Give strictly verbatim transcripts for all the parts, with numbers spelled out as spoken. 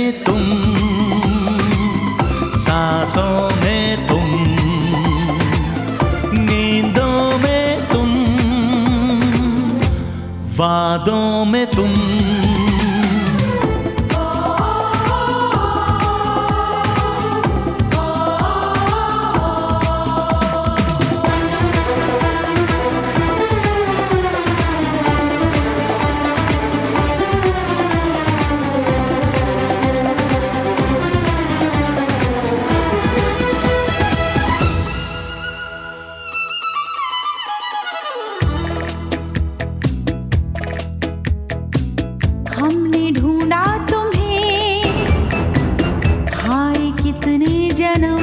में तुम, सांसों में तुम, नींदों में तुम, वादों में तुम। हमने ढूंढा तुम्हें, हाय कितने जन्म,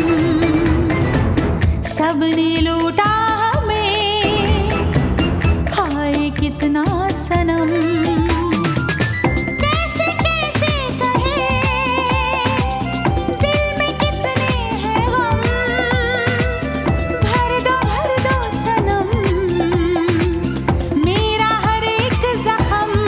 सबने लूटा हमें, हाय कितना सनम। कैसे कैसे कहे, दिल में कितने हैं गम, भर दो भर दो सनम, मेरा हर एक जख्म।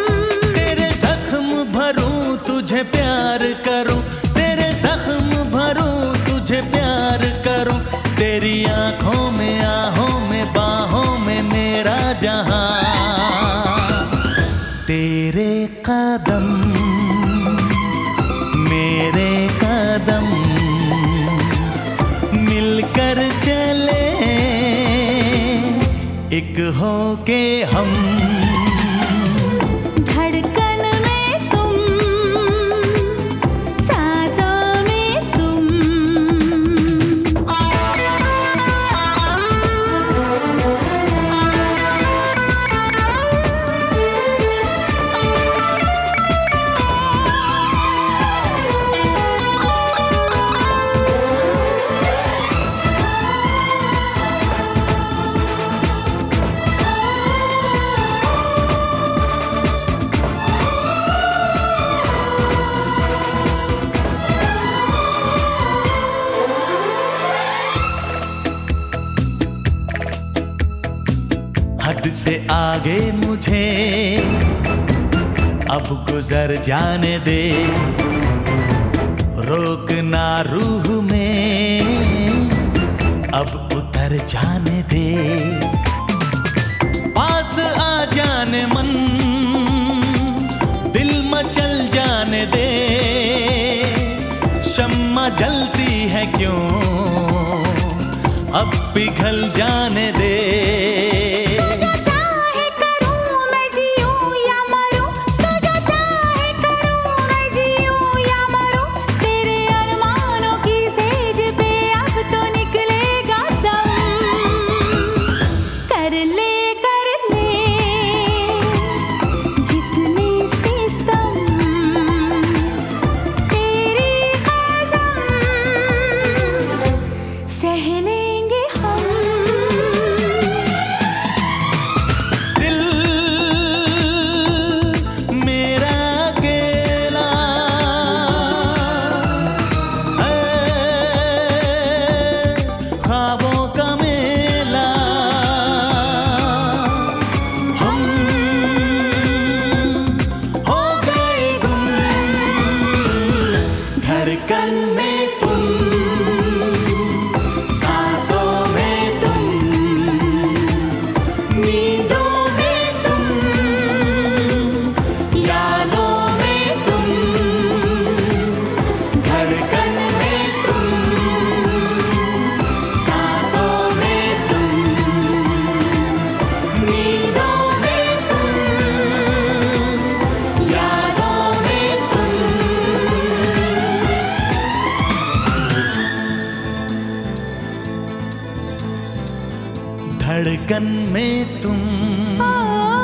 भरूं तुझे प्यार करूं, तेरे जख्म भरूं तुझे प्यार करूं, तेरी आंखों में आहों में बाहों में मेरा जहां, तेरे कदम मेरे कदम मिलकर चले एक होके हम। हद से आगे मुझे अब गुजर जाने दे, रोकना रूह में अब उतर जाने दे, पास आ जाने मन दिल मचल जाने दे, शम्मा जलती है क्यों अब पिघल जाने दे। धड़कन में तुम, सांसों में तुम, नींदों में तुम, यादों में तुम, धड़कन में तुम, सांसों में तुम, नींदों में तुम, यादों में तुम। धड़कन में तुम।